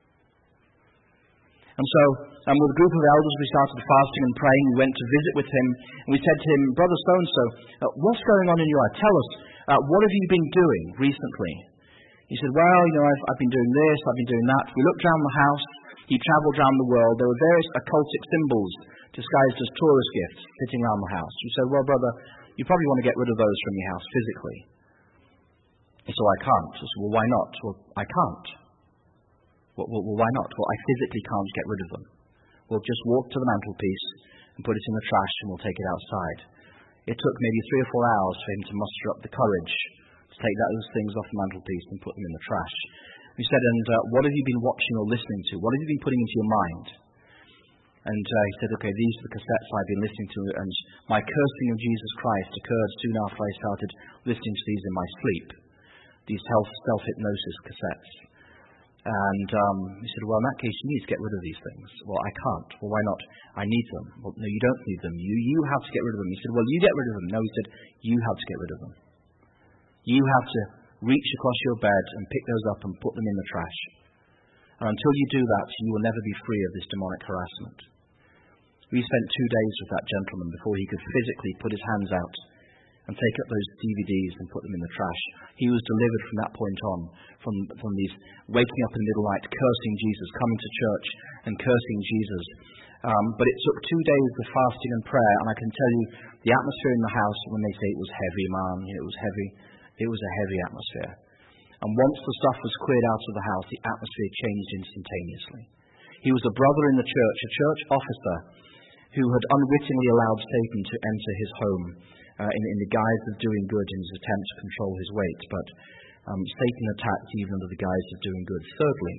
And so, um, with a group of elders, we started fasting and praying. We went to visit with him, and we said to him, Brother so-and-so, uh, what's going on in your life? Tell us, uh, what have you been doing recently? He said, well, you know, I've, I've been doing this, I've been doing that. We looked around the house. He travelled around the world. There were various occultic symbols disguised as tourist gifts sitting around the house. You said, well, brother, you probably want to get rid of those from your house physically. He said, well, I can't. I said, well, why not? Well, I can't. Well, well, well, why not? Well, I physically can't get rid of them. We'll just walk to the mantelpiece and put it in the trash and we'll take it outside. It took maybe three or four hours for him to muster up the courage to take those things off the mantelpiece and put them in the trash. We said, and uh, what have you been watching or listening to? What have you been putting into your mind? And uh, he said, okay, these are the cassettes I've been listening to, and my cursing of Jesus Christ occurred soon after I started listening to these in my sleep, these self-hypnosis cassettes. And um, he said, well, in that case, you need to get rid of these things. Well, I can't. Well, why not? I need them. Well, no, you don't need them. You you have to get rid of them. He said, well, you get rid of them. No, he said, you have to get rid of them. You have to reach across your bed and pick those up and put them in the trash. And until you do that, you will never be free of this demonic harassment. We spent two days with that gentleman before he could physically put his hands out and take up those D V Ds and put them in the trash. He was delivered from that point on, from, from these waking up in the middle of the night, cursing Jesus, coming to church and cursing Jesus. Um, but it took two days of fasting and prayer, and I can tell you, the atmosphere in the house, when they say it was heavy, man, you know, it was heavy, it was a heavy atmosphere. And once the stuff was cleared out of the house, the atmosphere changed instantaneously. He was a brother in the church, a church officer, who had unwittingly allowed Satan to enter his home uh, in, in the guise of doing good in his attempt to control his weight. But um, Satan attacked even under the guise of doing good. Thirdly,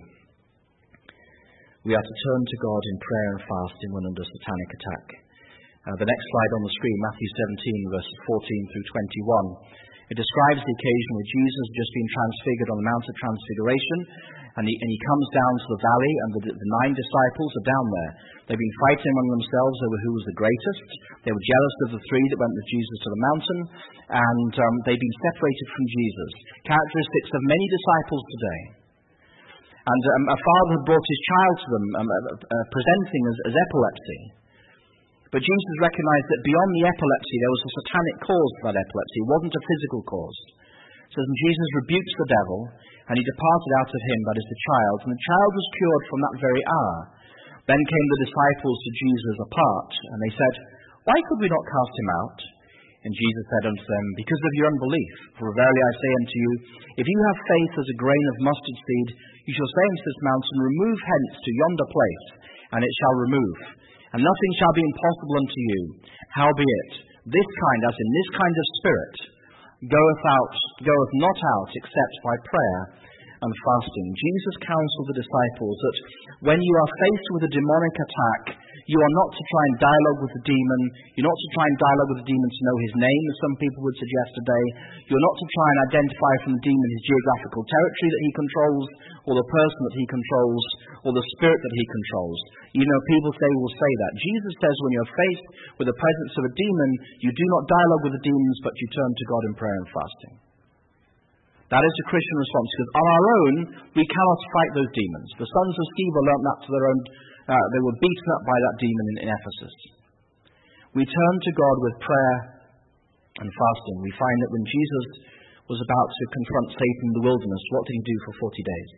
we are to turn to God in prayer and fasting when under satanic attack. Uh, the next slide on the screen, Matthew seventeen, verses fourteen through twenty-one. It describes the occasion where Jesus has just been transfigured on the Mount of Transfiguration, and he, and he comes down to the valley, and the, the nine disciples are down there. They've been fighting among themselves over who was the greatest. They were jealous of the three that went with Jesus to the mountain, and um, they've been separated from Jesus. Characteristics of many disciples today. And um, a father had brought his child to them, um, uh, uh, presenting as, as epilepsy. But Jesus recognized that beyond the epilepsy, there was a satanic cause for that epilepsy. It wasn't a physical cause. So Jesus rebukes the devil, And he departed out of him, that is the child, and the child was cured from that very hour. Then came the disciples to Jesus apart, and they said, Why could we not cast him out? And Jesus said unto them, Because of your unbelief. For verily I say unto you, if you have faith as a grain of mustard seed, you shall say unto this mountain, Remove hence to yonder place, and it shall remove. And nothing shall be impossible unto you. Howbeit, this kind, as in this kind of spirit, goeth out, goeth not out, except by prayer and fasting. Jesus counselled the disciples that when you are faced with a demonic attack, you are not to try and dialogue with the demon. You're not to try and dialogue with the demon to know his name, as some people would suggest today. You're not to try and identify from the demon his geographical territory that he controls, or the person that he controls, or the spirit that he controls. You know, people say will say that. Jesus says when you're faced with the presence of a demon, you do not dialogue with the demons, but you turn to God in prayer and fasting. That is the Christian response, because on our own, we cannot fight those demons. The sons of Sceva learnt that to their own. Uh, they were beaten up by that demon in, in Ephesus. We turn to God with prayer and fasting. We find that when Jesus was about to confront Satan in the wilderness, what did he do for forty days?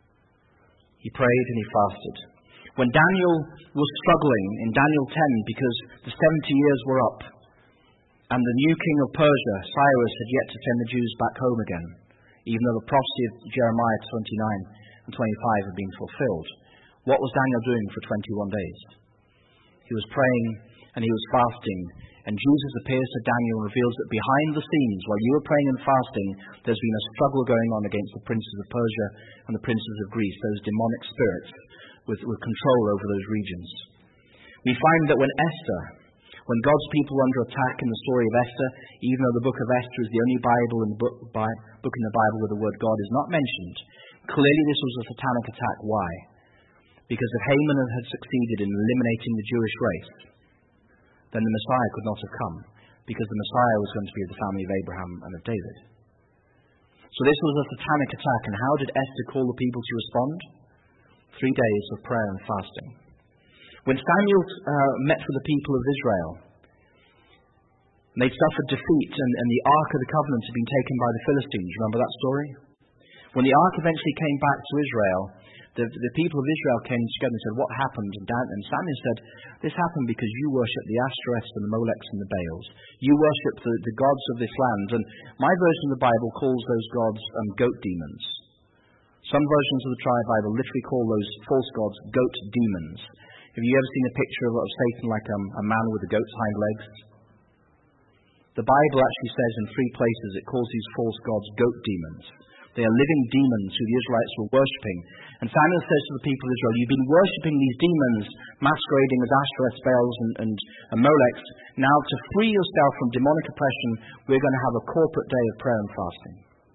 He prayed and he fasted. When Daniel was struggling in Daniel ten because the seventy years were up and the new king of Persia, Cyrus, had yet to send the Jews back home again, even though the prophecy of Jeremiah twenty-nine and twenty-five had been fulfilled. What was Daniel doing for twenty-one days? He was praying and he was fasting. And Jesus appears to Daniel and reveals that behind the scenes, while you were praying and fasting, there's been a struggle going on against the princes of Persia and the princes of Greece, those demonic spirits with, with control over those regions. We find that when Esther, when God's people were under attack in the story of Esther, even though the book of Esther is the only Bible in the book, by, book in the Bible where the word God is not mentioned, clearly this was a satanic attack. Why? Because if Haman had succeeded in eliminating the Jewish race, then the Messiah could not have come, because the Messiah was going to be of the family of Abraham and of David. So this was a satanic attack, and how did Esther call the people to respond? Three days of prayer and fasting. When Samuel uh, met with the people of Israel, they'd suffered defeat, and, and the Ark of the Covenant had been taken by the Philistines. Remember that story? When the Ark eventually came back to Israel, The, the people of Israel came together and said, What happened? And, Dan, and Samuel said, This happened because you worship the Ashtoreths and the Molechs and the Baals. You worship the, the gods of this land. And my version of the Bible calls those gods um, goat demons. Some versions of the Triad Bible literally call those false gods goat demons. Have you ever seen a picture of, of Satan like um, a man with a goat's hind legs? The Bible actually says in three places it calls these false gods goat demons. They are living demons who the Israelites were worshipping. And Samuel says to the people of Israel, You've been worshipping these demons, masquerading as Ashtoreths, Baals, and, and, and Molechs. Now, to free yourself from demonic oppression, we're going to have a corporate day of prayer and fasting.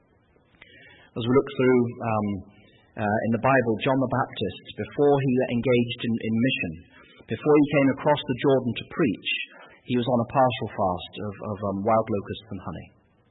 As we look through um, uh, in the Bible, John the Baptist, before he engaged in, in mission, before he came across the Jordan to preach, he was on a partial fast of, of um, wild locusts and honey.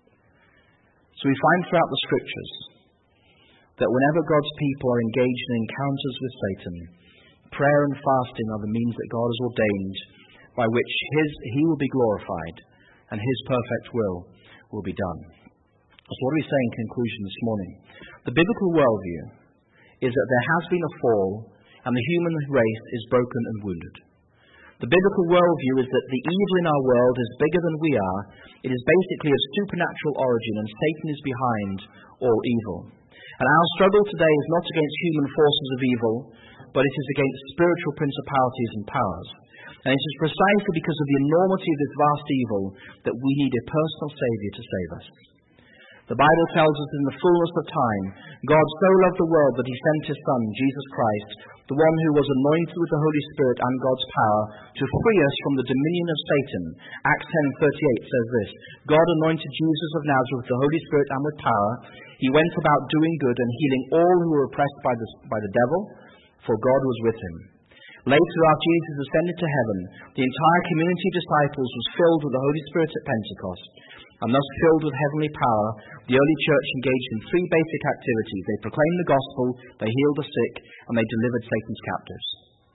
So we find throughout the Scriptures that whenever God's people are engaged in encounters with Satan, prayer and fasting are the means that God has ordained by which his, he will be glorified and his perfect will will be done. So what do we say in conclusion this morning? The biblical worldview is that there has been a fall and the human race is broken and wounded. The biblical worldview is that the evil in our world is bigger than we are. It is basically of supernatural origin, and Satan is behind all evil. And our struggle today is not against human forces of evil, but it is against spiritual principalities and powers. And it is precisely because of the enormity of this vast evil that we need a personal Saviour to save us. The Bible tells us in the fullness of time, God so loved the world that he sent his Son, Jesus Christ, the one who was anointed with the Holy Spirit and God's power, to free us from the dominion of Satan. Acts ten thirty-eight says this, God anointed Jesus of Nazareth with the Holy Spirit and with power. He went about doing good and healing all who were oppressed by the, by the devil, for God was with him. Later, after Jesus ascended to heaven, the entire community of disciples was filled with the Holy Spirit at Pentecost. And thus filled with heavenly power, the early church engaged in three basic activities. They proclaimed the gospel, they healed the sick, and they delivered Satan's captives.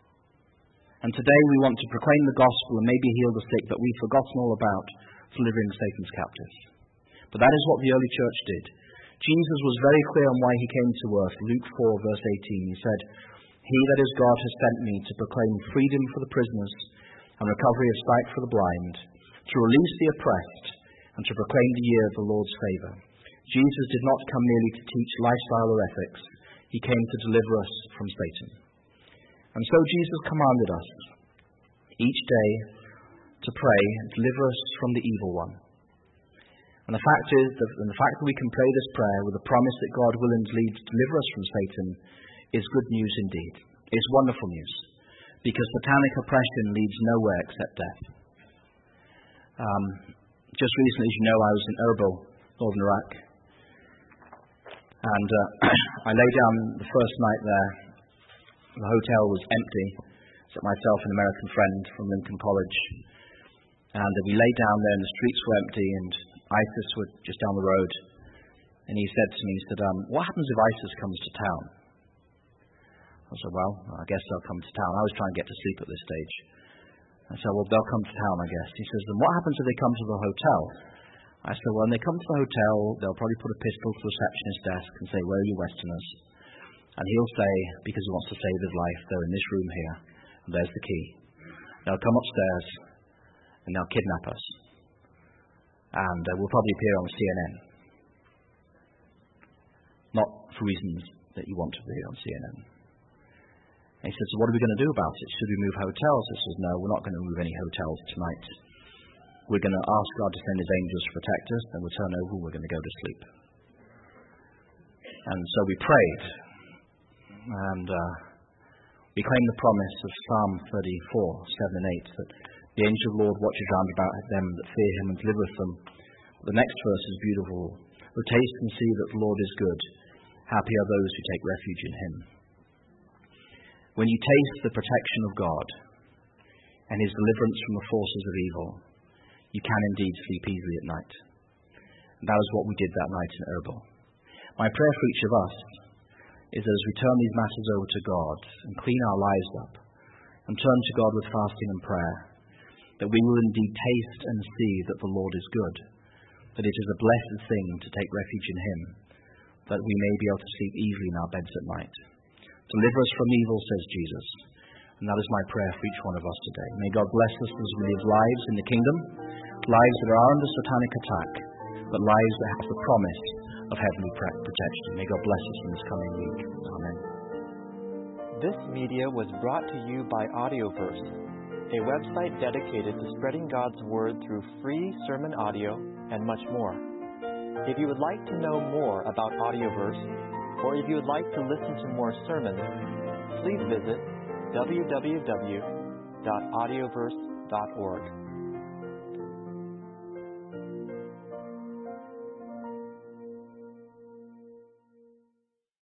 And today we want to proclaim the gospel and maybe heal the sick, but we've forgotten all about delivering Satan's captives. But that is what the early church did. Jesus was very clear on why he came to earth. Luke four, verse eighteen, he said, "He, that is God, has sent me to proclaim freedom for the prisoners and recovery of sight for the blind, to release the oppressed, and to proclaim the year of the Lord's favor." Jesus did not come merely to teach lifestyle or ethics. He came to deliver us from Satan. And so Jesus commanded us each day to pray, "Deliver us from the evil one." And the fact is that and the fact that we can pray this prayer with the promise that God will indeed deliver us from Satan is good news indeed. It's wonderful news, because satanic oppression leads nowhere except death. Um, just recently, as you know, I was in Erbil, northern Iraq, and uh, I lay down the first night there. The hotel was empty, except myself and an American friend from Lincoln College, and uh, we lay down there, and the streets were empty, and ISIS were just down the road. And he said to me, he said, um, "What happens if ISIS comes to town?" I said, "Well, I guess they'll come to town." I was trying to get to sleep at this stage. I said, "Well, they'll come to town, I guess." He says, "Then what happens if they come to the hotel?" I said, "Well, when they come to the hotel, they'll probably put a pistol to the receptionist's desk and say, 'Where are you Westerners?' And he'll say, because he wants to save his life, 'They're in this room here, and there's the key.' They'll come upstairs, and they'll kidnap us. And uh, we'll probably appear on C N N. Not for reasons that you want to be on C N N. And he said, 'So what are we going to do about it? Should we move hotels?' I said, 'No, we're not going to move any hotels tonight. We're going to ask God to send his angels to protect us, then we'll turn over and we're going to go to sleep.' And so we prayed. And uh, we claimed the promise of Psalm thirty-four, seven and eight, that the angel of the Lord watches round about them that fear him and delivereth them. But the next verse is beautiful. 'Oh, taste and see that the Lord is good. Happy are those who take refuge in him.'" When you taste the protection of God and his deliverance from the forces of evil, you can indeed sleep easily at night. And that is what we did that night in Erbil. My prayer for each of us is that as we turn these matters over to God and clean our lives up and turn to God with fasting and prayer, that we will indeed taste and see that the Lord is good, that it is a blessed thing to take refuge in him, that we may be able to sleep easily in our beds at night. "Deliver us from evil," says Jesus. And that is my prayer for each one of us today. May God bless us as we live lives in the kingdom, lives that are under satanic attack, but lives that have the promise of heavenly protection. May God bless us in this coming week. Amen. This media was brought to you by Audioverse, a website dedicated to spreading God's Word through free sermon audio and much more. If you would like to know more about Audioverse, or if you would like to listen to more sermons, please visit w w w dot audioverse dot org.